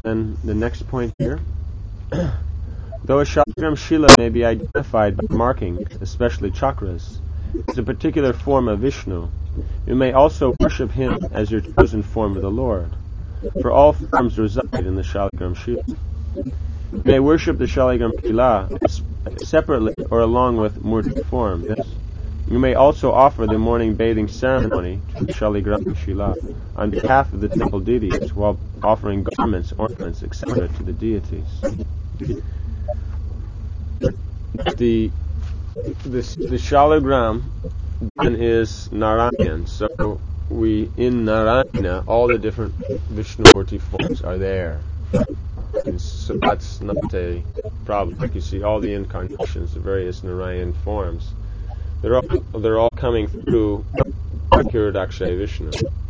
then the next point here. Though a Shaligram Shila may be identified by marking, especially chakras, as a particular form of Vishnu, you may also worship him as your chosen form of the Lord, for all forms reside in the Shaligram Shila. You may worship the Shaligram Shila separately or along with Murti forms. You may also offer the morning bathing ceremony to the Shaligram Shila on behalf of the temple deities while offering garments, ornaments, etc. to the deities. The Shaligram then is Narayan. So in Narayana, all the different Vishnumurti forms are there. And so that's not a problem. Like you see all the incarnations, the various Narayan forms, they're all coming through Hiradakshaya Vishnu.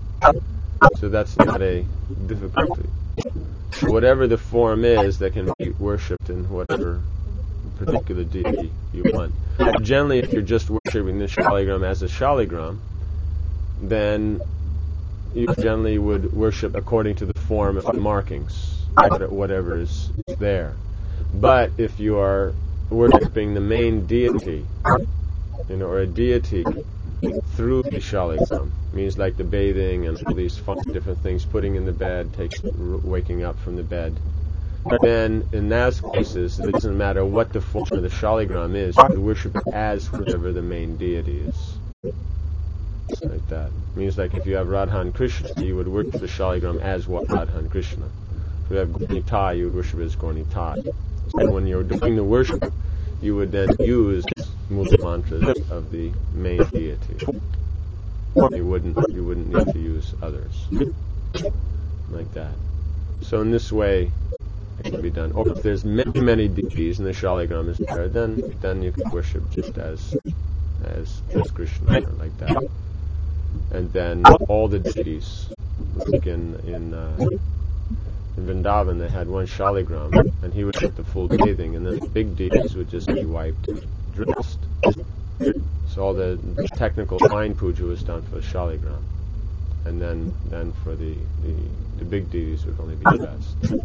So that's not a difficulty. Whatever the form is that can be worshipped in whatever particular deity you want. Generally, if you're just worshipping the Shaligram as a Shaligram, then you generally would worship according to the form of the markings, whatever is there. But if you are worshipping the main deity, or a deity through the Shaligram, means like the bathing and all these fun different things, putting in the bed, waking up from the bed. But then, in those cases, it doesn't matter what the form of the Shaligram is, you worship it as whatever the main deity is. Like that. It means like if you have Radha and Krishna, you would worship the Shaligram as Radha and Krishna. If you have Gaurnita, you would worship it as Gaurnita. And when you're doing the worship, you would then use Mula mantras of the main deity. You wouldn't need to use others. Like that. So in this way, it can be done. Or if there's many deities and the Shaligram is there, then you can worship just as Krishna, or like that. And then all the deities, like in Vrindavan, they had one Shaligram, and he would get the full bathing, and then the big deities would just be wiped and dressed. So all the technical fine puja was done for the Shaligram, and then for the big deities would only be dressed.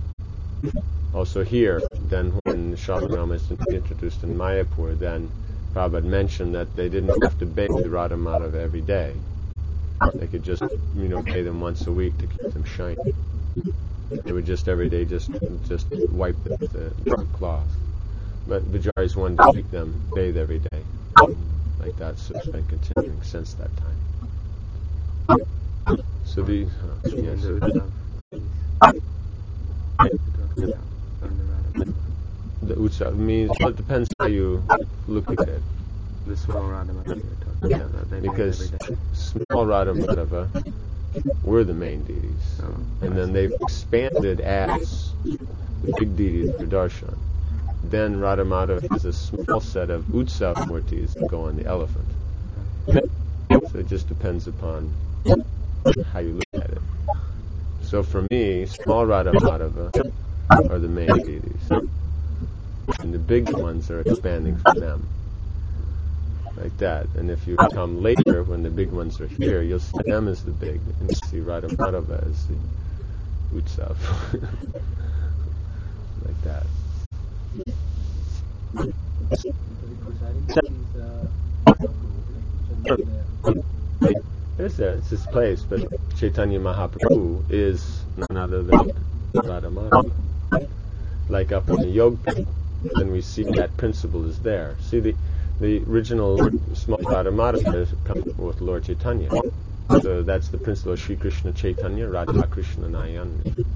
Also here, then when the Shaligram is introduced in Mayapur, then Prabhupada mentioned that they didn't have to bathe the Radha Madhava every day. They could just, bathe them once a week to keep them shiny. They would just every day just wipe the cloth. But Vijaya's wanted to make them bathe every day. Like that, so it's been continuing since that time. So the Utsav means, it depends how you look at it. The small Radha Madhava you're talking about. Because small Radha Madhava were the main deities. And then they've expanded as the big deities for darshan. Then Radha Madhava has a small set of Utsav murtis that go on the elephant. So it just depends upon how you look at it. So for me, small Radha Madhava are the main deities. And the big ones are expanding from them. Like that. And if you come later, when the big ones are here, you'll see them as the big, and you'll see Radha Madhava as the Utsav. Like that. It's this place, but Chaitanya Mahaprabhu is none other than Radha Madhava. Like up in the Yoga, then we see that principle is there. See, the original small Radha Madhava comes with Lord Chaitanya. So that's the principle of Sri Krishna Chaitanya, Radha Krishna Nayan.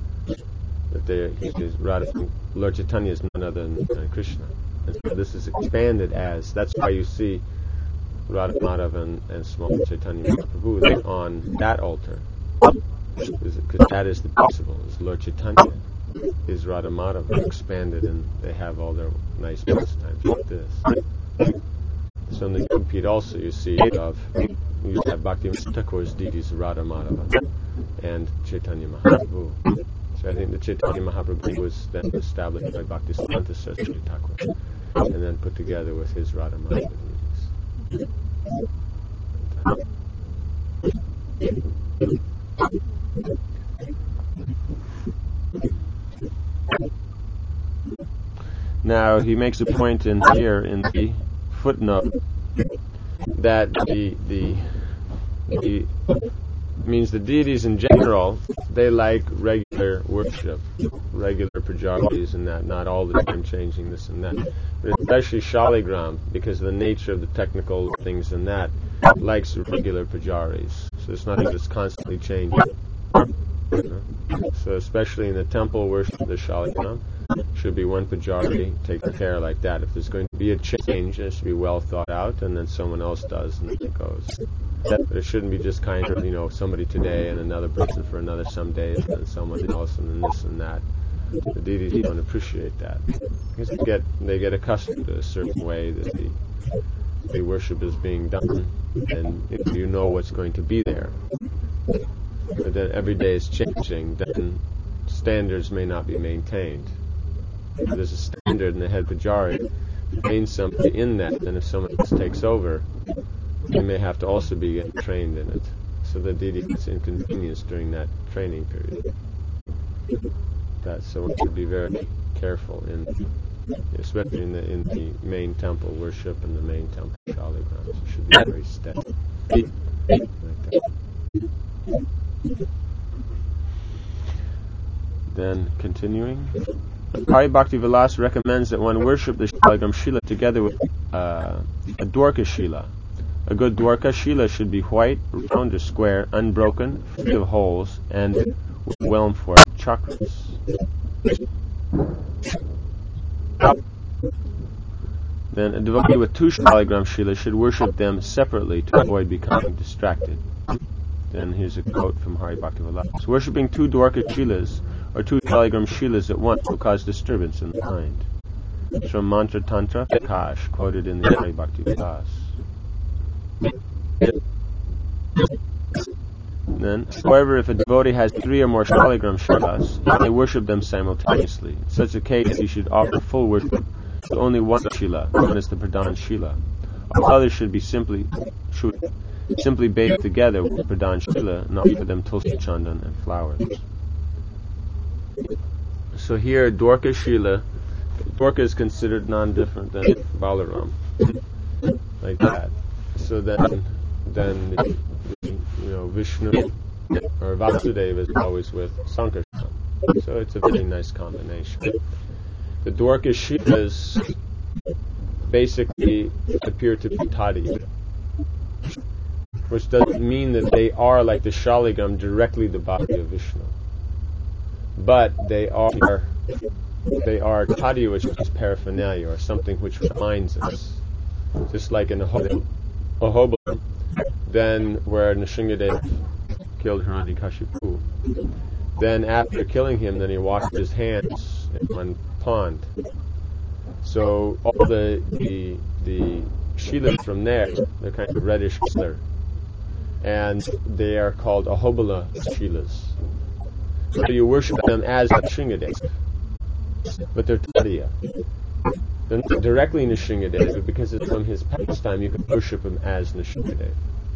That Lord Chaitanya is none other than Krishna. And so this is expanded as, that's why you see Radha Madhava and small Chaitanya Mahaprabhu on that altar. Because that is the principle, is Lord Chaitanya is Radha Madhava expanded, and they have all their nice pastimes like this. So in the Yogapith also you see you have Bhaktivinoda Thakur's deities Radha Madhava and Chaitanya Mahaprabhu. So I think the Chaitanya Mahaprabhu was then established by Bhaktisiddhanta Saraswati Thakur and then put together with his Radha Madhava deities. Now he makes a point in here in the footnote that the means the deities in general, they like regular worship, regular pujaris and that, not all the time changing this and that. But especially Shaligram, because of the nature of the technical things and that, likes regular pujaris. So it's nothing that's constantly changing. So especially in the temple worship of the Shaligram, should be one pujari taking care like that. If there's going to be a change, it should be well thought out, and then someone else does, and then it goes. But it shouldn't be just kind of, somebody today and another person for another some days, and then someone else, and then this and that. The deities don't appreciate that, because they get accustomed to a certain way that the worship is being done, and if you know what's going to be there. But then every day is changing, then standards may not be maintained. If there's a standard in the head pujari, train somebody in that, then if someone else takes over, they may have to also be trained in it. So the deity gets inconvenienced during that training period. So one should be very careful especially in the main temple worship and the main temple shaligrams. It should be very steady. Like that. Then continuing, Hari Bhakti Vilas recommends that one worship the Shaligram Shila together with a Dwarka Shila. A good Dwarka Shila should be white, round or square, unbroken, free of holes, and well-informed chakras. Then a devotee with two Shaligram Shilas should worship them separately to avoid becoming distracted. Then here's a quote from Hari Bhakti Vilas. Worshipping two Dwarka Shilas or two Shaligram Shilas at once will cause disturbance in the mind. It's from Mantra Tantra Prakash, quoted in the Hari Bhakti Vilas. Then, however, if a devotee has three or more Shaligram Shilas, he may worship them simultaneously. In such a case, he should offer full worship to only one Shila, known as the Pradhan Shila. All others should simply bathe together with the Pradhan Shila and offer them tulsi chandan and flowers. So here, Dwarka Shila, Dwarka is considered non-different than Balaram, like that. So then Vishnu or Vasudeva is always with Sankarshan. So it's a very nice combination. The Dwarka Shilas basically appear to be Tadiya, which doesn't mean that they are like the Shaligam directly the body of Vishnu. But they are Tadiya, which is paraphernalia, or something which reminds us. Just like in Ahobilam, then where Nrsingadeva killed Hiranyakashipu. Then after killing him, then he washed his hands in one pond. So all the Shilas from there, they're kind of reddish color. And they are called Ahobila Shilas. So you worship them as Nrsingadeva, but they're Tadiya. They're not directly Nrsingadeva, because it's from his pastime, you can worship him as Nrsingadeva.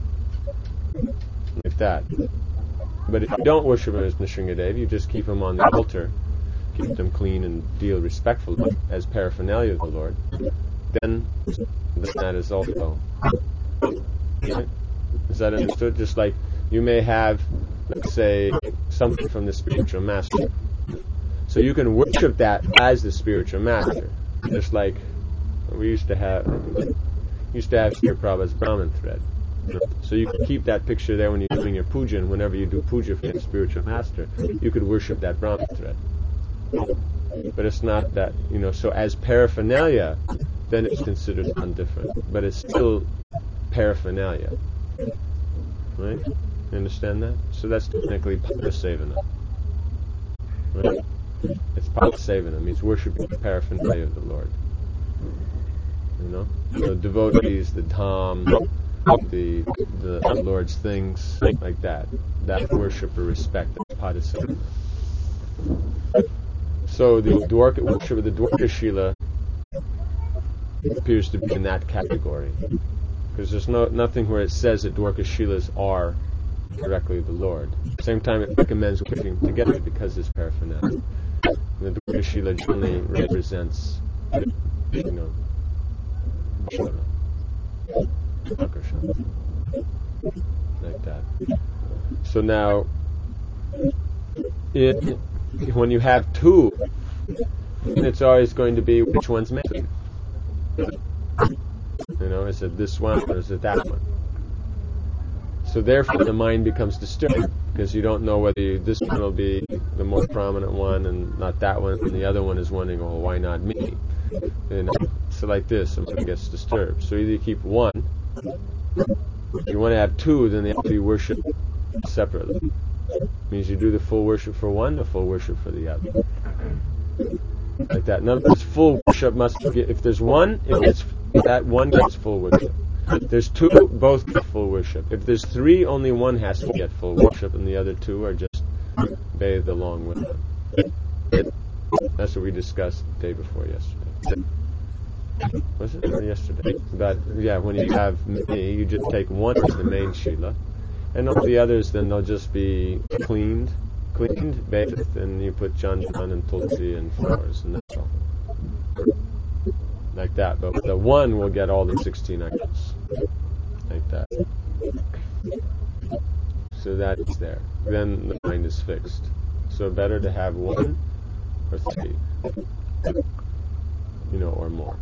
Like that. But if you don't worship him as Nrsingadeva, you just keep him on the altar, keep them clean and deal respectfully as paraphernalia of the Lord, then that is also. Right? Is that understood? Just like you may have, let's say, something from the spiritual master. So you can worship that as the spiritual master. Just like we used to have Sri Prabhupada's Brahman thread. So you can keep that picture there when you're doing your puja, and whenever you do puja for the spiritual master, you could worship that Brahman thread. But it's not that, so as paraphernalia, then it's considered undifferent. But it's still paraphernalia. Right? You understand that? So that's technically Padasevana. Right? It's Padasevana, means worshipping the paraphernalia of the Lord. The devotees, the dham, the Lord's things, like that. That worship or respect, that's Padasevana. So the Dwarka worship of the Dwarka Shila appears to be in that category. Because there's nothing where it says that Dwarka Shilas are directly the Lord. At the same time, it recommends working together because it's paraphernalia. The Dwarka Shila generally represents you know, Akarsha, like that. So now, when you have two, it's always going to be which one's missing. You know, is it this one or is it that one? So therefore the mind becomes disturbed because you don't know whether this one will be the more prominent one and not that one, and the other one is wondering, well, why not me? You know, so like this, somebody gets disturbed. So either you keep one, if you want to have two, then they have to be worshipped separately. Means you do the full worship for one, the full worship for the other. Like that. In other words, full worship must be, if there's one, that one gets full worship. If there's two, both get full worship. If there's three, only one has to get full worship, and the other two are just bathed along with them. That's what we discussed the day before yesterday. Was it? Or yesterday? But yeah, when you have many, you just take one as the main Shila, and all the others then they'll just be cleaned, bathed, and you put Chandan and Tulsi and flowers, and that's all. Like that. But the one will get all the 16 items. Like that. So that's there. Then the mind is fixed. So better to have one or three. You know, or more.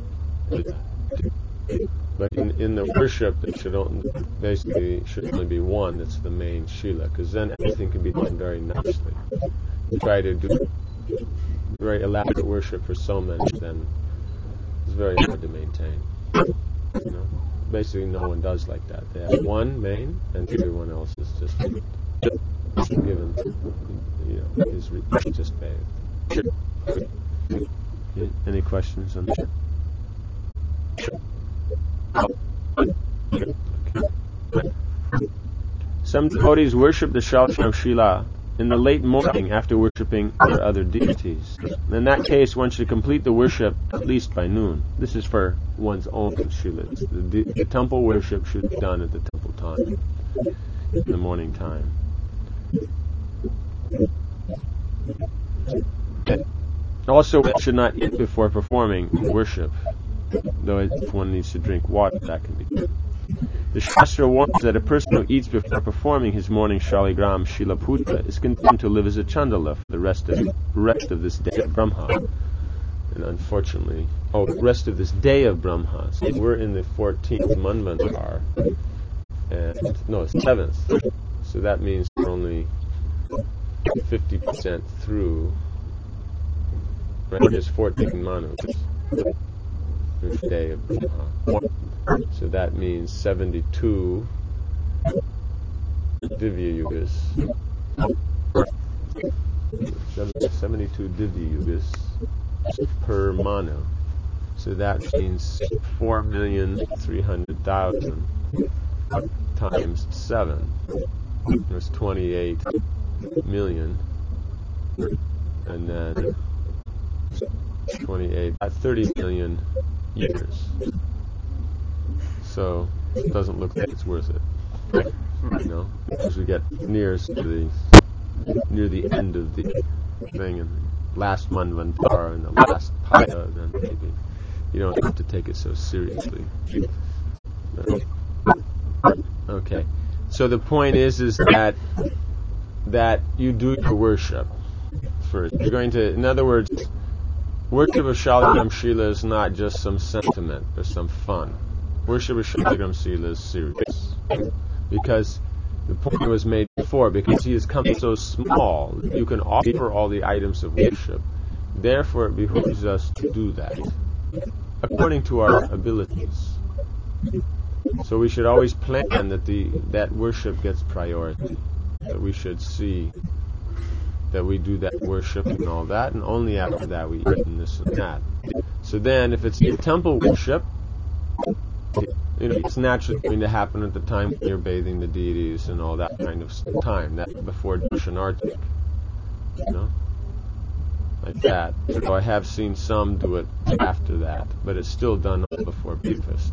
But in the worship, it should only be one that's the main Shila, because then everything can be done very nicely. You try to do very elaborate worship for so many, then it's very hard to maintain. You know, basically no one does like that. They have one main, and everyone else is just given, you know, is just bathed. Any questions on that? Some devotees worship the Shalshnam Shila in the late morning after worshipping their other deities. In that case, one should complete the worship at least by noon. This is for one's own Shilas. The temple worship should be done at the temple time, in the morning time. Also, one should not eat before performing worship, though if one needs to drink water, that can be good. The Shastra warns that a person who eats before performing his morning Shaligram Shila Puja is condemned to live as a Chandala for the rest of this day of Brahma. And unfortunately, the rest of this day of Brahma. So we're in the 14th Manvantar, and 7th. So that means we're only 50% through. Right, there's 14 Manus. This day of Brahma. So that means 72 Divya Yugas. 72 Divya Yugas per Manu. So that means 4,300,000 times 7. There's 28 million. And then 30 million years. So it doesn't look like it's worth it, you know, as we get near the end of the thing, and the last Manvantar and the last Paya, then maybe you don't have to take it so seriously. Okay, so the point is that you do your worship first. You're going to, in other words, worship of Shaligram Shila is not just some sentiment or some fun. Worship of Shaligram Shila is serious. Because the point was made before, because he has come so small, you can offer all the items of worship. Therefore, it behooves us to do that, according to our abilities. So we should always plan that worship gets priority. That we should see that we do that worship and all that, and only after that we eat and this and that. So then, if it's temple worship, you know, it's naturally going to happen at the time when you're bathing the deities and all that kind of time, that before Darshanartik, you know, like that. So I have seen some do it after that, but it's still done before breakfast,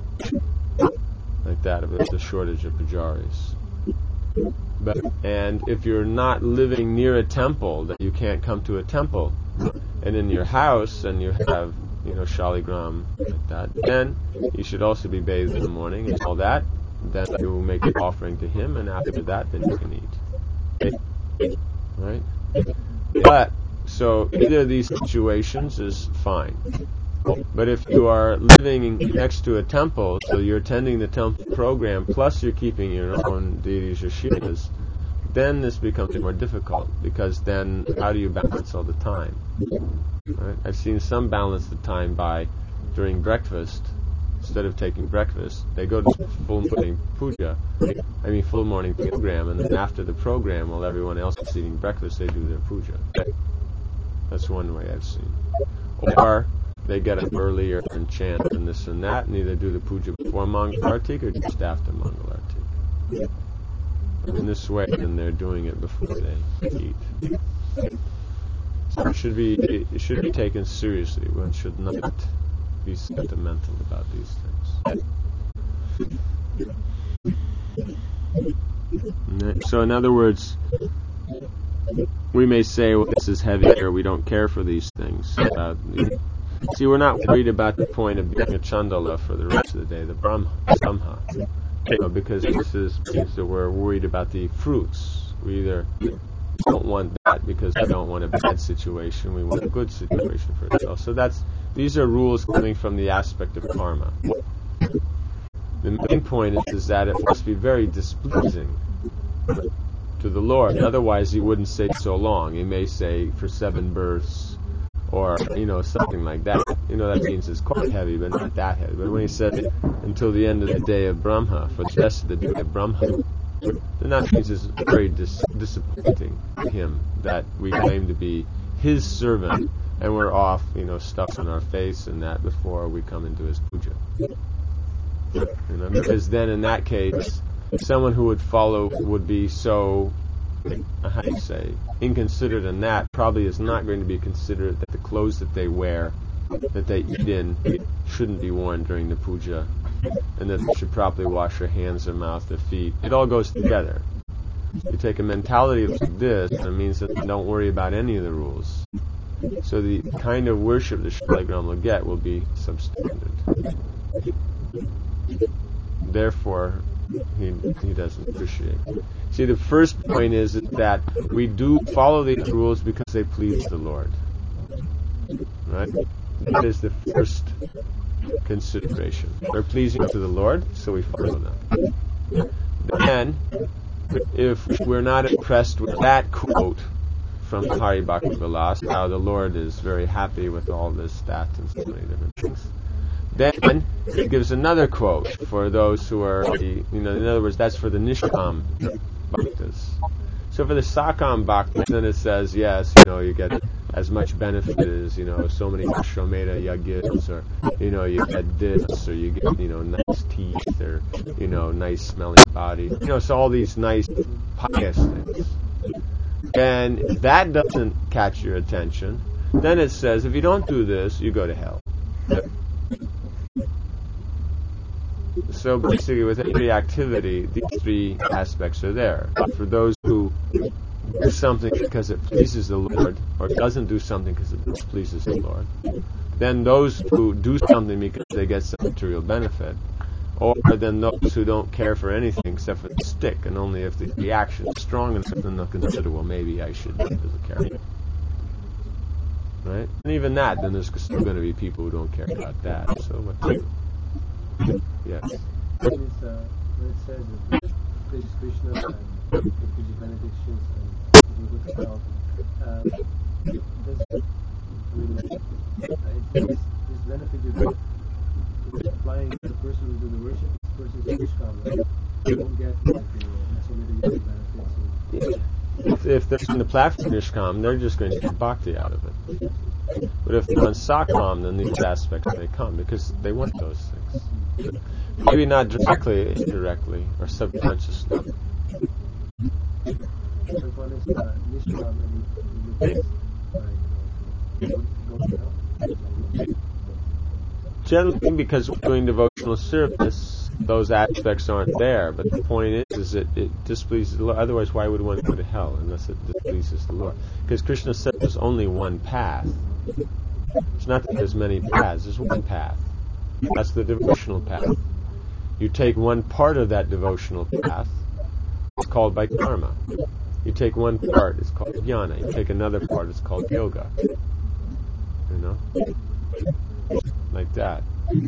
like that, if it's a shortage of pujaris. And if you're not living near a temple, that you can't come to a temple, and in your house, and you have, shaligram like that, then you should also be bathed in the morning and all that. Then you make an offering to him, and after that, then you can eat. Right? But, so either of these situations is fine. But if you are living next to a temple, so you're attending the temple program, plus you're keeping your own deities or shivas, then this becomes more difficult, because then how do you balance all the time? Right? I've seen some balance the time by, during breakfast, instead of taking breakfast, they go to full morning program, and then after the program, while everyone else is eating breakfast, they do their puja. That's one way I've seen. Or they get up earlier and chant and this and that, and either do the puja before Mangal Artik or just after Mangal Artik. In this way, then they're doing it before they eat. So it should be taken seriously. One should not be sentimental about these things. So in other words, we may say, well, this is heavy, or we don't care for these things. See, we're not worried about the point of being a chandala for the rest of the day, the brahma, because this means that we're worried about the fruits. We either don't want that because we don't want a bad situation, we want a good situation for ourselves. So these are rules coming from the aspect of karma. The main point is that it must be very displeasing to the Lord. Otherwise, he wouldn't say so long. He may say for 7 births, or something like that. That means it's quite heavy, but not that heavy. But when he said until the end of the day of Brahma, for the rest of the day of Brahma, then that means it's very disappointing to him that we claim to be his servant, and we're off, stuff on our face and that before we come into his puja. Because then in that case, someone who would follow would be so, how do you say, inconsiderate in that, probably is not going to be considerate that the clothes that they wear, that they eat in, shouldn't be worn during the puja, and that they should properly wash their hands, their mouth, their feet. It all goes together. You take a mentality like this, and it means that don't worry about any of the rules. So the kind of worship the shaligram will get will be substandard. Therefore, he doesn't appreciate. See, the first point is that we do follow these rules because they please the Lord. Right? That is the first consideration. They're pleasing to the Lord, so we follow them. Then, if we're not impressed with that quote from Hari Bhakti Vilas, how the Lord is very happy with all this, that, and so many different things, then he gives another quote for those who are, in other words, that's for the Nishkam Bhaktas. So for the Sakam Bhaktas, then it says, yes, you get as much benefit as, so many Ashwamedha Yagyas, or, you get this, or you get, nice teeth, or, nice smelling body. So all these nice pious things. And if that doesn't catch your attention, then it says, if you don't do this, you go to hell. So basically, with every activity, these 3 aspects are there. For those who do something because it pleases the Lord, or doesn't do something because it displeases the Lord, then those who do something because they get some material benefit, or then those who don't care for anything except for the stick, and only if the reaction is strong enough, then they'll consider, well, maybe I should care. Right? And even that, then there's still going to be people who don't care about that. So what to do? Yes. When it says that praise Krishna and gives you benedictions and you look out, does it relate? This benefit is applying to the person who do the worship versus Nishkam, right? You won't get so many benefits. If they're in the platform Nishkam, they're just going to get bhakti out of it. But if they're on Sakam, then these aspects may come because they want those things. Maybe not directly, indirectly, or subconsciously. Generally, because we're doing devotional service, because those aspects aren't there. But the point is that it displeases the Lord. Otherwise, why would one go to hell unless it displeases the Lord? Because Krishna said there's only one path. It's not that there's many paths. There's one path. That's the devotional path. You take one part of that devotional path, it's called by karma. You take one part, it's called jnana. You take another part, it's called yoga. You know? Like that.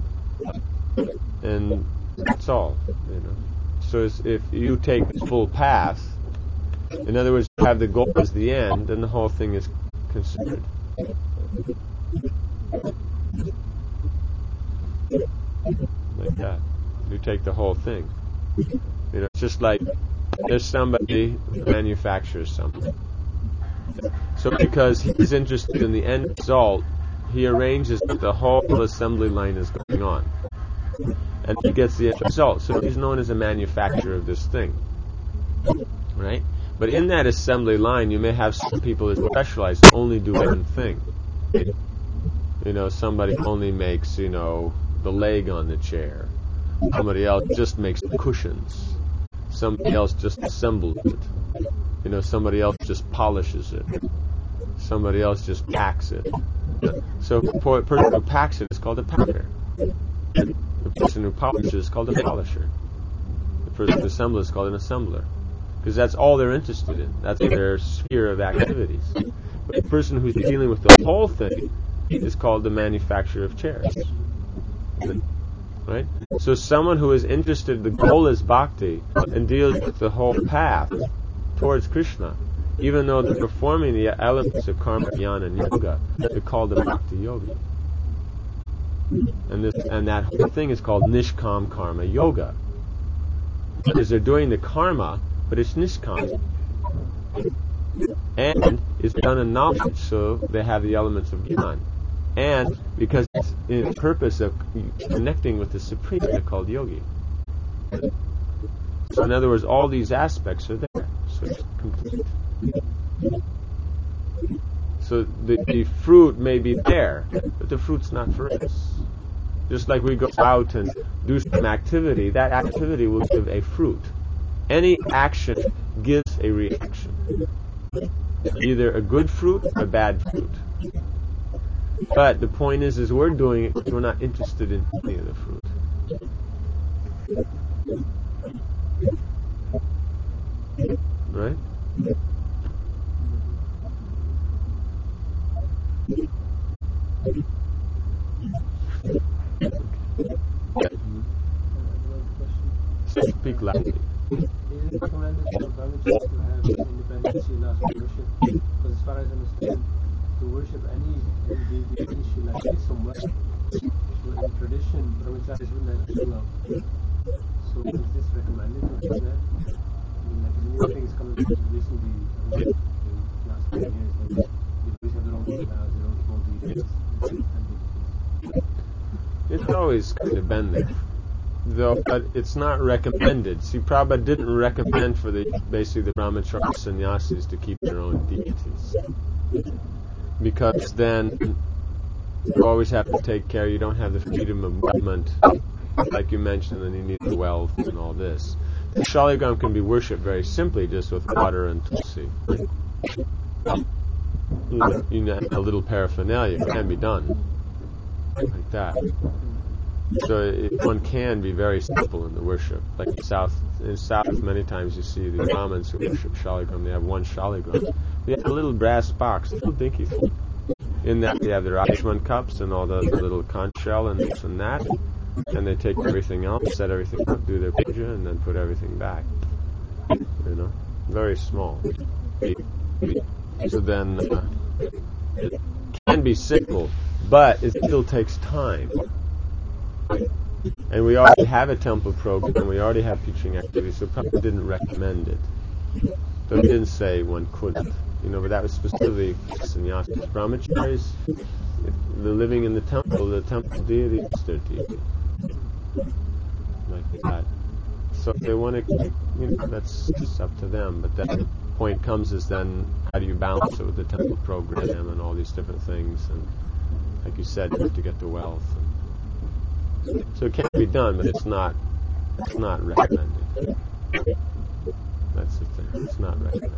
And that's all, you know. So if you take the full path, in other words, you have the goal as the end, then the whole thing is considered. Like that. You take the whole thing. You know, it's just like there's somebody who manufactures something. So because he's interested in the end result, he arranges that the whole assembly line is going on. And he gets the end result. So he's known as a manufacturer of this thing. Right? But in that assembly line, you may have some people who specialize to only do one thing. You know, somebody only makes, you know, the leg on the chair. Somebody else just makes the cushions. Somebody else just assembles it. You know, somebody else just polishes it. Somebody else just packs it. So a person who packs it is called a packer. The person who polishes is called a polisher. The person who assembles is called an assembler. Because that's all they're interested in. That's their sphere of activities. But the person who's dealing with the whole thing is called the manufacturer of chairs. Right? So someone who is interested, the goal is bhakti, and deals with the whole path towards Krishna, even though they're performing the elements of karma, jnana, and yoga, they're called the bhakti yogi. And that whole thing is called nishkam karma yoga. Because they're doing the karma, but it's nishkam. And it's done in knowledge, so they have the elements of jnana. And because it's in the purpose of connecting with the Supreme, they're called yogi. So in other words, all these aspects are there. So it's complete. So the fruit may be there, but the fruit's not for us. Just like we go out and do some activity, that activity will give a fruit. Any action gives a reaction. Either a good fruit or a bad fruit. But the point is we're doing it because we're not interested in any of the fruit. Right? Speak loudly. Is it recommended for brahmacharis to have independent shilas for worship? Because as far as I understand, to worship any deity shila is somewhere. So in tradition, brahmacharis wouldn't have shila. So is this recommended to do that? I mean, like the new thing is coming recently, in the last 10 years, like they always have their own shilas, their own small deities. It's always kind of been there. Though, but it's not recommended. See, Prabhupada didn't recommend for basically the brahmachari sannyasis to keep their own deities. Because then you always have to take care, you don't have the freedom of movement, like you mentioned, and you need the wealth and all this. The Shaligram can be worshipped very simply, just with water and tulsi. You know, a little paraphernalia can be done like that. So one can be very simple in the worship. Like in South, many times you see the Brahmins who worship Shaligram. They have one Shaligram. They have a little brass box, a little dinky thing. In that they have their Ayushman cups and all the little conch shell and this and that. And they take everything else, set everything up, do their puja, and then put everything back. You know, very small. So then it can be simple, but it still takes time. And we already have a temple program, we already have teaching activities, so Prabhupada didn't recommend it. So he didn't say one couldn't. You know, but that was specifically sannyasis. Brahmacharis, if they're living in the temple deity is their deity. Like that. So if they want to keep, you know, that's just up to them. But that point comes is then, how do you balance it with the temple program and all these different things? And like you said, you have to get the wealth. So it can be done, but it's not It's not recommended. That's the thing. It's not recommended.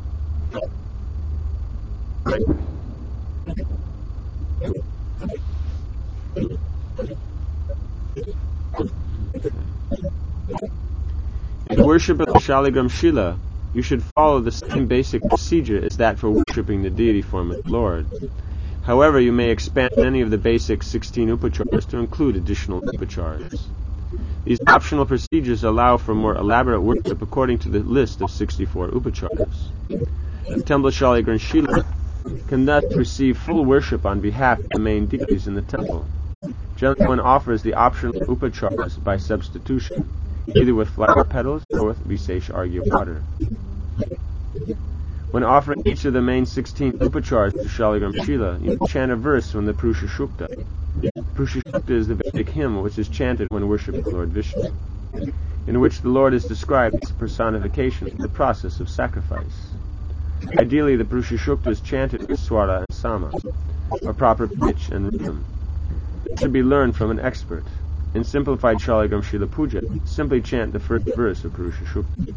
In the worship of the Shaligram Shila, you should follow the same basic procedure as that for worshipping the deity form of the Lord. However, you may expand any of the basic 16 upacharas to include additional upacharas. These optional procedures allow for more elaborate worship according to the list of 64 upacharas. The temple Shaligram Shila can thus receive full worship on behalf of the main deities in the temple. Generally, one offers the optional upacharas by substitution, either with flower petals or with Visesh Arghya water. When offering each of the main 16 upacharas to Shaligram Shila, you chant a verse from the Purusha Shukta. Purusha Shukta is the Vedic hymn which is chanted when worshipping Lord Vishnu, in which the Lord is described as a personification of the process of sacrifice. Ideally, the Purusha Shukta is chanted with swara and sama, a proper pitch and rhythm. It should be learned from an expert. In simplified Shaligram Shila Puja, simply chant the first verse of Purusha Shukta.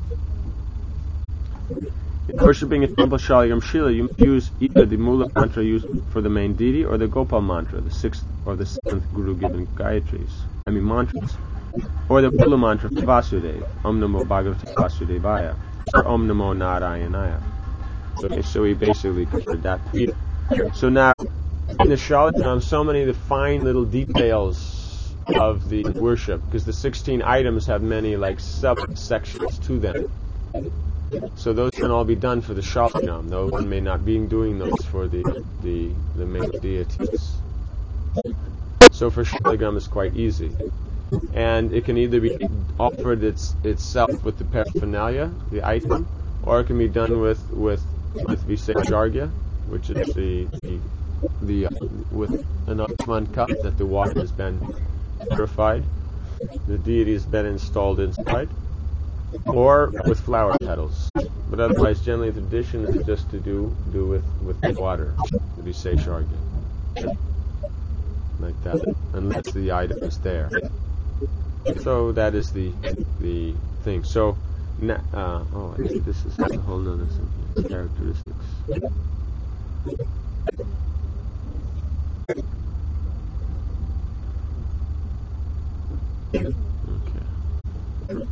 In worshipping a temple Shaligram Shila, you use either the Mula mantra used for the main deity or the Gopal mantra, the 6th or the 7th Guru given mantras, or the Mula mantra for Vasudeva, Om Namo Bhagavate Vasudevaya, or Om Namo Narayanaya. So we basically covered that. So now, in the Shaligram, so many of the fine little details of the worship, because the 16 items have many like subsections to them. So those can all be done for the Shaligram, though one may not be doing those for the main deities. So for Shaligram it's quite easy. And it can either be offered itself with the paraphernalia, the item, or it can be done with Visesh Arghya, which is the with an Atman cup that the water has been purified, the deity has been installed inside, or with flower petals. But otherwise, generally the tradition is just to do with the water, the Visesh Arghya, like that, unless the item is there. So that is the thing. So, I think this is a whole nother thing. Characteristics. Okay.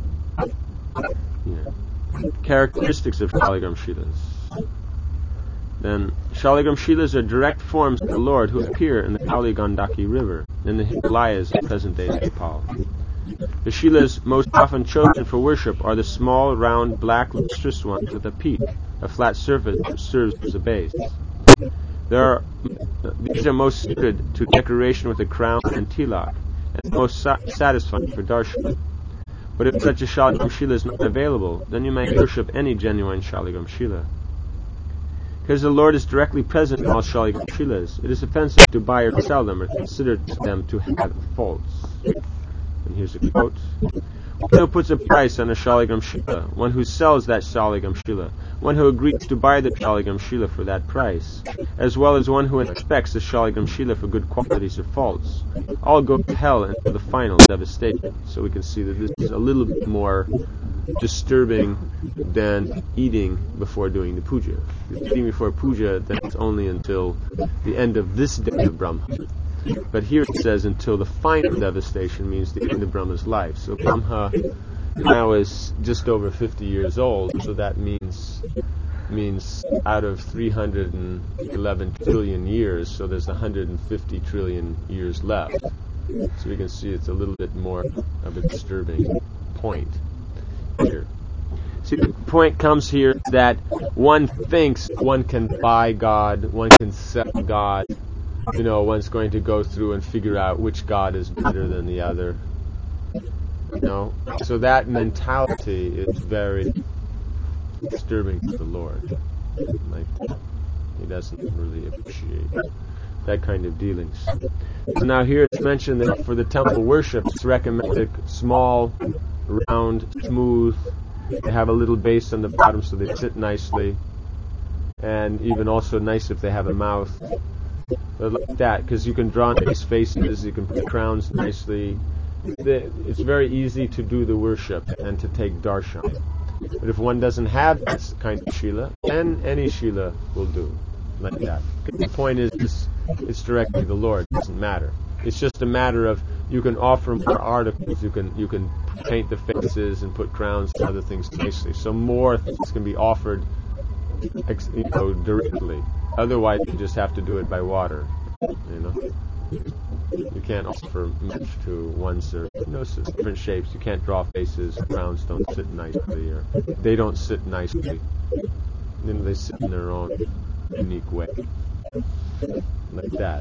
Yeah. Characteristics of Shaligram Shilas. Then, Shaligram Shilas are direct forms of the Lord who appear in the Kali Gandaki river in the Himalayas of present-day Nepal. The Shilas most often chosen for worship are the small, round, black, lustrous ones with a peak, a flat surface which serves as a base. These are most suited to decoration with a crown and tilak, and most satisfying for darshan. But if such a Shaligram Shila is not available, then you may worship any genuine Shaligram Shila. Because the Lord is directly present in all Shaligram Shilas, it is offensive to buy or sell them or consider them to have faults. And here's a quote. One who puts a price on a Shaligram Shila, one who sells that Shaligram Shila, one who agrees to buy the Shaligram Shila for that price, as well as one who inspects the Shaligram Shila for good qualities or faults, all go to hell and to the final devastation. So we can see that this is a little bit more disturbing than eating before doing the puja. If eating before puja, then it's only until the end of this day of Brahma. But here it says until the final devastation means the end of Brahma's life. So Brahma now is just over 50 years old, so that means out of 311 trillion years, so there's 150 trillion years left. So we can see it's a little bit more of a disturbing point here. See, the point comes here that one thinks one can buy God, one can sell God. One's going to go through and figure out which God is better than the other. So that mentality is very disturbing to the Lord. Like, he doesn't really appreciate that kind of dealings. So now here it's mentioned that for the temple worship, it's recommended small, round, smooth. They have a little base on the bottom so they sit nicely. And even also nice if they have a mouth. But like that, because you can draw nice faces, you can put crowns nicely, it's very easy to do the worship and to take darshan. But if one doesn't have this kind of shila, then any shila will do, like that. The point is, it's directly the Lord. It doesn't matter. It's just a matter of you can offer more articles. You can paint the faces and put crowns and other things nicely. So more things can be offered, directly. Otherwise, you just have to do it by water. You can't offer much to one service. Different shapes. You can't draw faces. Crowns don't sit nicely, or they don't sit nicely. They sit in their own unique way, like that.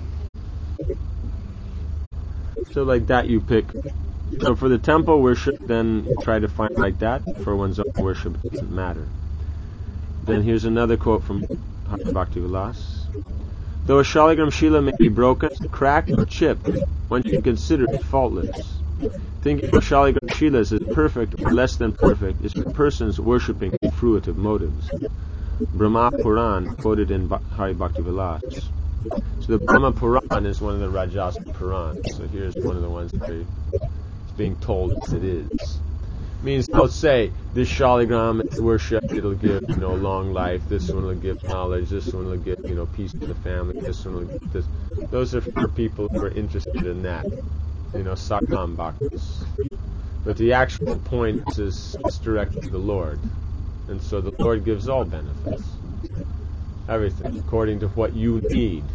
So like that you pick. So for the temple worship, then you try to find like that. For one's own worship, it doesn't matter. Then here's another quote from Bhakti Vilas. Though a shaligram shila may be broken, cracked, or chipped, one should consider it faultless. Thinking of shaligram shilas as perfect or less than perfect is for persons worshipping fruitive motives. Brahma Puran, quoted in Hari Bhakti Vilas. So the Brahma Puran is one of the Rajas Purans. So here's one of the ones that it's being told as it is. Means they'll say this shaligram is worship, it'll give long life. This one will give knowledge. This one will give peace to the family. This one will give this. Those are for people who are interested in that, sakam bhaktis. But the actual point is directed to the Lord, and so the Lord gives all benefits, everything according to what you need.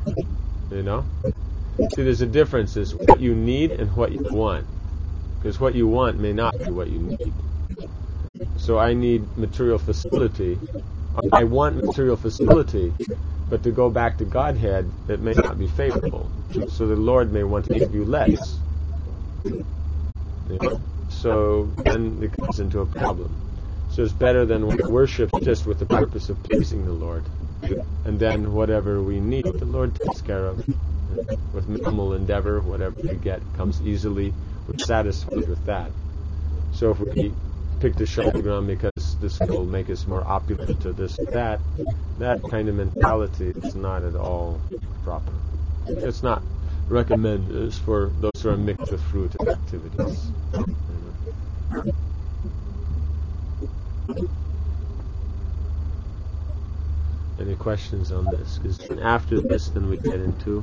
See, there's a difference is what you need and what you want. Because what you want may not be what you need. So I need material facility. I want material facility, but to go back to Godhead, it may not be favorable. So the Lord may want to give you less. So then it comes into a problem. So it's better than worship just with the purpose of pleasing the Lord. And then whatever we need, the Lord takes care of. With minimal endeavor, whatever we get comes easily. We're satisfied with that. So if we pick the shaligram because this will make us more opulent to this or that kind of mentality is not at all proper. It's not recommended. It's for those who are mixed with fruitive activities. Any questions on this? Because after this, then we get into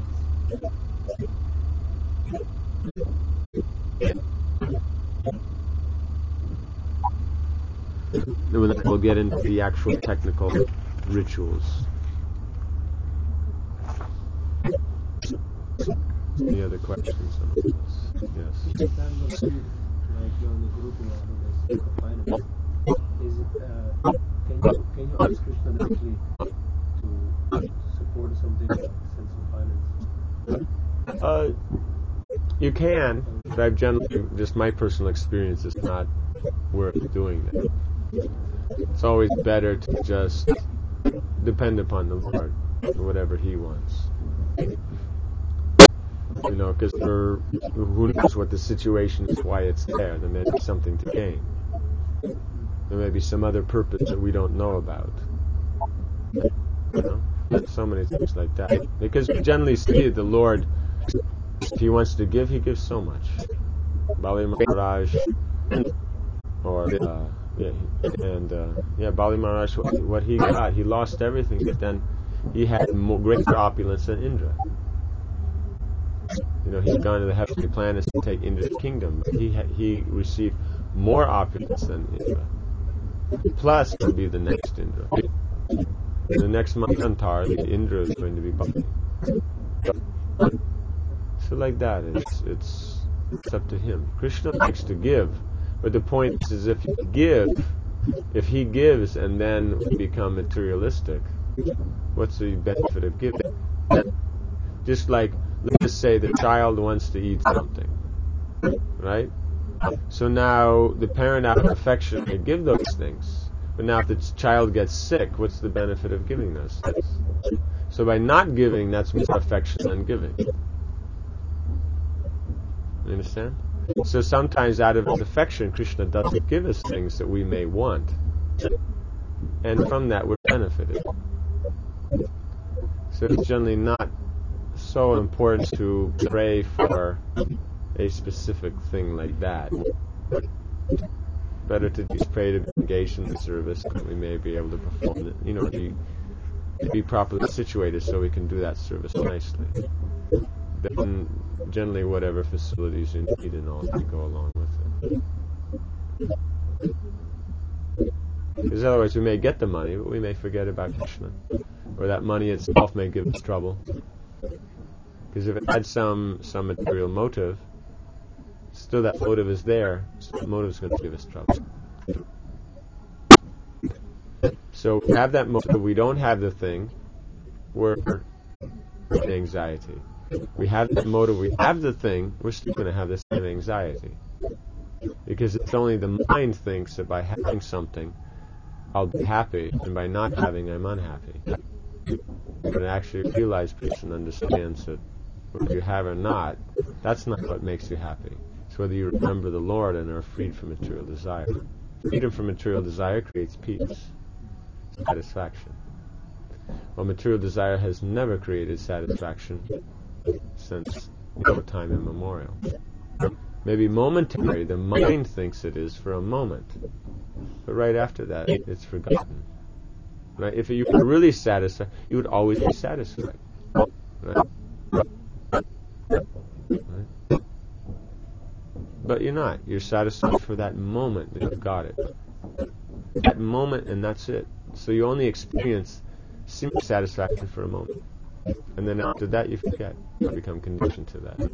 we'll get into the actual technical rituals. Any other questions on this? Yes. In terms of food, like you're on the grouping of the finance, is it can you ask Krishna directly to support something like send some finance? You can, but I've generally, just my personal experience, is not worth doing that. It's always better to just depend upon the Lord, whatever He wants. Because who knows what the situation is, why it's there. There may be something to gain. There may be some other purpose that we don't know about. So many things like that. Because we generally see the Lord, if He wants to give, He gives so much. Bali Maharaj, or Bali Maharaj, what he got, he lost everything, but then he had greater opulence than Indra. He'd gone to the heavenly planets to take Indra's kingdom, but he received more opulence than Indra. Plus, to be the next Indra. In the next Manvantar, the Indra is going to be Bali. So like that, it's up to him. Krishna likes to give, but the point is if he gives and then we become materialistic, what's the benefit of giving? Just like, let's say the child wants to eat something, right? So now the parent out of affection may give those things, but now if the child gets sick, what's the benefit of giving those things? So by not giving, that's more affection than giving. You understand? So sometimes out of his affection, Krishna doesn't give us things that we may want. And from that we're benefited. So it's generally not so important to pray for a specific thing like that. Better to just pray to be engaged in the service, and we may be able to perform it, to be properly situated so we can do that service nicely. Then generally whatever facilities you need and all can go along with it. Because otherwise we may get the money, but we may forget about Krishna. Or that money itself may give us trouble. Because if it had some material motive, still that motive is there, so the motive is going to give us trouble. So we have that motive, we don't have the thing, we're in anxiety. We have that motive, we have the thing, we're still going to have the same anxiety. Because it's only the mind thinks that by having something, I'll be happy, and by not having, I'm unhappy. But actually realize, person understands that whether you have or not, that's not what makes you happy. It's whether you remember the Lord and are freed from material desire. Freedom from material desire creates peace, satisfaction. Well, material desire has never created satisfaction since time immemorial. Maybe momentary, the mind thinks it is for a moment, but right after that, it's forgotten. Right? If you were really satisfied, you would always be satisfied. Right? Right? But you're not. You're satisfied for that moment that you've got it. That moment, and that's it. So you only experience simple satisfaction for a moment. And then after that, you forget. You become conditioned to that.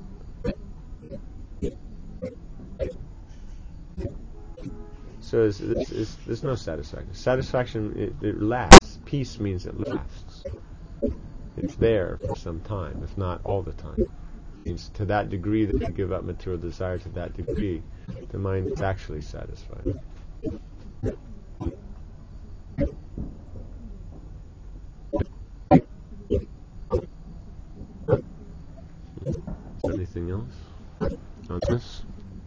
So there's no satisfaction. Satisfaction, it lasts. Peace means it lasts. It's there for some time, if not all the time. It means to that degree that you give up material desire, to that degree, the mind is actually satisfied. Anything else on this?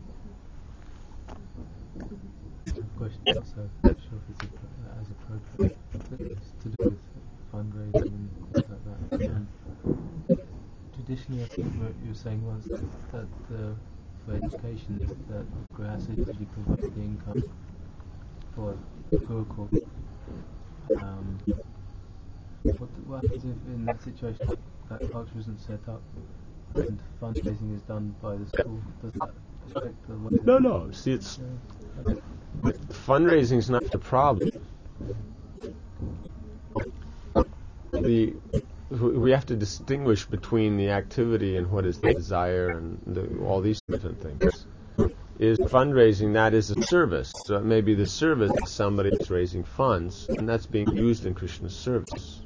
Question also, I'm not sure if it's as appropriate. It's to do with fundraising and things like that. Traditionally, I think what you were saying was that for education, that Grihastha usually provides the income for Gurukul. What happens if in that situation that culture isn't set up and fundraising is done by the school? Does that affect the way? No. See, it's fundraising is not the problem. We have to distinguish between the activity and what is the desire and all these different things. Is fundraising, that is a service. So it may be the service that somebody is raising funds, and that's being used in Krishna's service.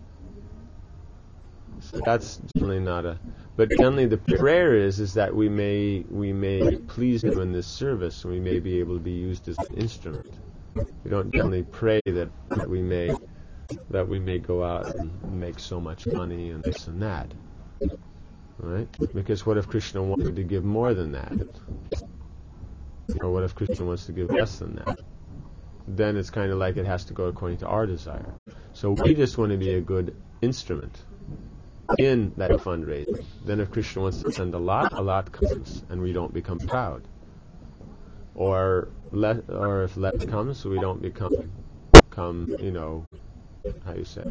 So that's generally not a... But generally the prayer is that we may please Him in this service, and we may be able to be used as an instrument. We don't generally pray that we may go out and make so much money and this and that. Right? Because what if Krishna wanted to give more than that? Or what if Krishna wants to give less than that? Then it's kind of like it has to go according to our desire. So we just want to be a good instrument in that fundraising. Then if Krishna wants to send a lot comes, and we don't become proud. Or if less comes, we don't become, how you say,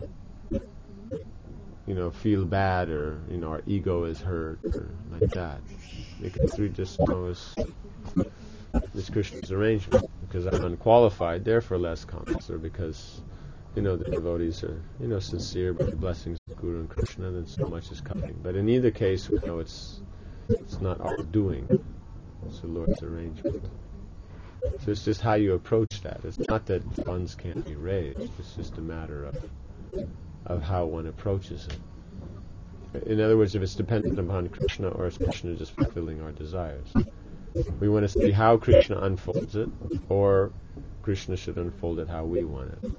feel bad, or, our ego is hurt, or like that. Because we just know it's Krishna's arrangement. Because I'm unqualified, therefore less comes. Or because, the devotees are, sincere by the blessings of Guru and Krishna, then so much is coming. But in either case, we know it's not our doing. It's the Lord's arrangement. So it's just how you approach that. It's not that funds can't be raised. It's just a matter of how one approaches it. In other words, if it's dependent upon Krishna, or is Krishna just fulfilling our desires. We want to see how Krishna unfolds it, or Krishna should unfold it how we want it.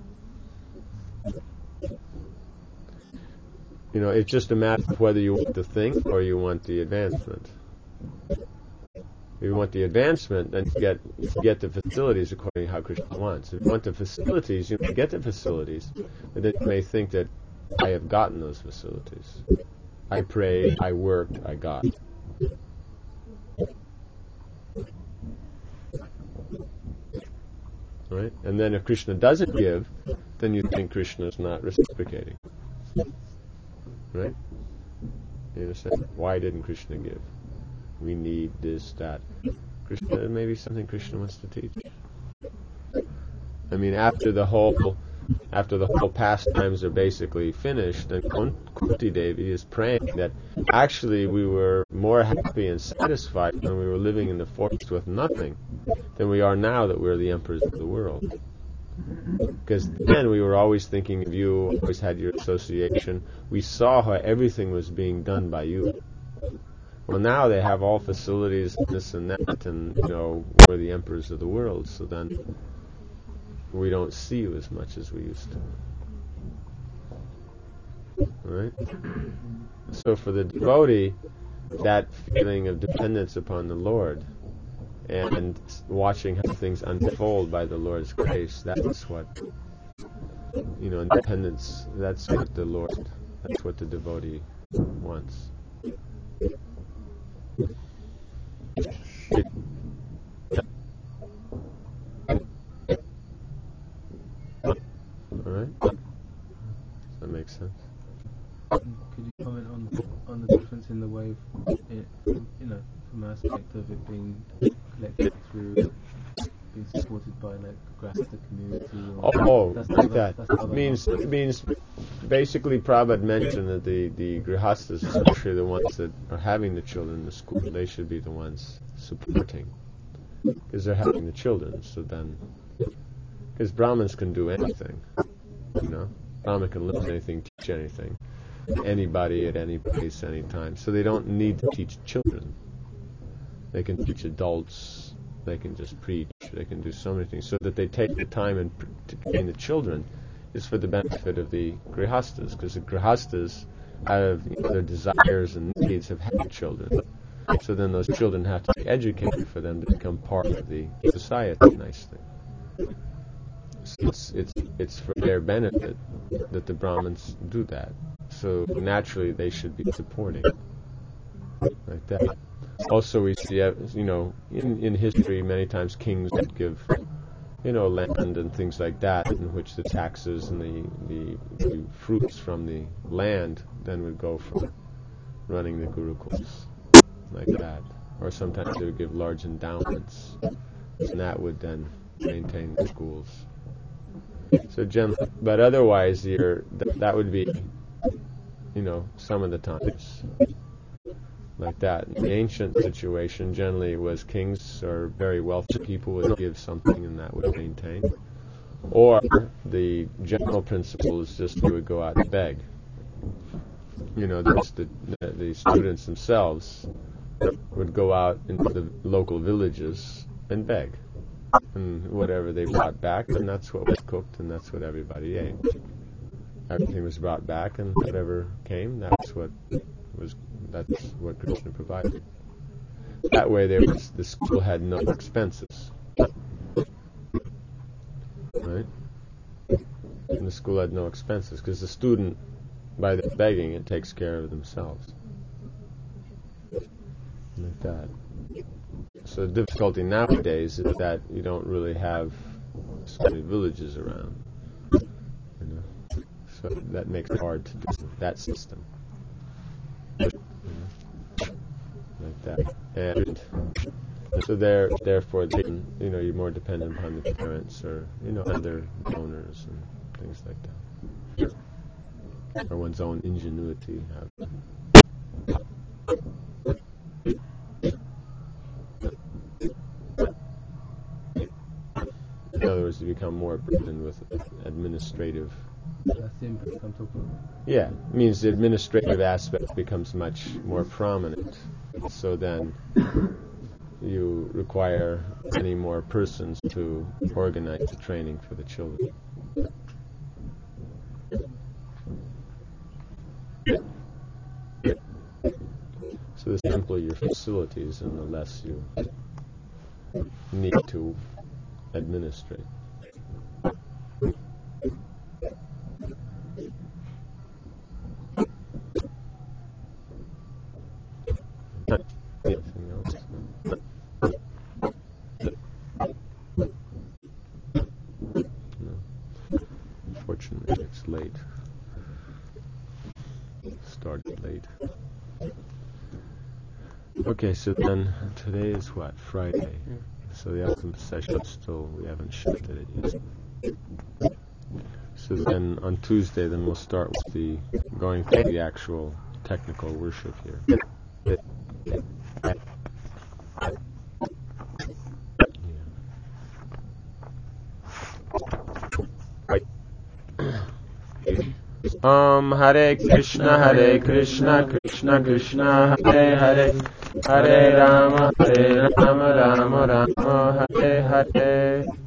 It's just a matter of whether you want the thing or you want the advancement. If you want the advancement, then you get the facilities according to how Krishna wants. If you want the facilities, you may get the facilities, but then you may think that I have gotten those facilities. I prayed, I worked, I got. right? And then if Krishna doesn't give, then you think Krishna is not reciprocating, right? You understand? Why didn't Krishna give? We need this, that. Krishna, maybe something Krishna wants to teach. I mean, after the whole pastimes are basically finished, and Kunti Devi is praying that actually we were more happy and satisfied when we were living in the forest with nothing than we are now that we're the emperors of the world. Because then we were always thinking of you, always had your association. We saw how everything was being done by you. Well, now they have all facilities, this and that, and, we're the emperors of the world, so then we don't see you as much as we used to. Right? So for the devotee, that feeling of dependence upon the Lord and watching how things unfold by the Lord's grace, that's what, independence, that's what the Lord, that's what the devotee wants. Alright? That makes sense. Could you comment on the difference in the way, from an aspect of it being collected through, being supported by like the Grahasta community? Means basically Prabhupada mentioned that the Grihastas, especially the ones that are having the children in the school, they should be the ones supporting, because they're having the children. So then, because Brahmins can do anything, Brahmin can learn anything, teach anything, anybody at any place, any time. So they don't need to teach children. They can teach adults. They can just preach. They can do so many things. So that they take the time to train the children is for the benefit of the Grihastas, because the Grihastas, out of their desires and needs, have had children. So then those children have to be educated for them to become part of the society nicely. So it's for their benefit that the Brahmins do that. So naturally they should be supporting like that. Also we see, in history many times kings would give, land and things like that, in which the taxes and the fruits from the land then would go for running the gurukuls, like that. Or sometimes they would give large endowments, and that would then maintain the schools. So but otherwise, that would be, some of the times like that. In the ancient situation, generally was kings or very wealthy people would give something, and that would maintain. Or the general principle is just you would go out and beg. The students themselves would go out into the local villages and beg. And whatever they brought back, and that's what was cooked, and that's what everybody ate. Everything was brought back, and whatever came, that's what Krishna provided. That way, the school had no expenses, right? And the school had no expenses because the student, by the begging, it takes care of themselves, like that. So the difficulty nowadays is that you don't really have so many villages around, so that makes it hard to do that system, like that. And so therefore, you're more dependent upon the parents or other donors and things like that, or one's own ingenuity. In other words, you become more burdened with administrative. That's the impact I'm talking about. Yeah, it means the administrative aspect becomes much more prominent. So then you require many more persons to organize the training for the children. So the simpler your facilities and the less you need to administrate. Anything else? started late. Okay, so then today is what? Friday. So the ultimate session still, we haven't shifted it yet. So then on Tuesday, then we'll start with the going through the actual technical worship here. Hare Krishna, Krishna Krishna, Hare Hare, Hare Rama, Rama Rama, Hare Hare.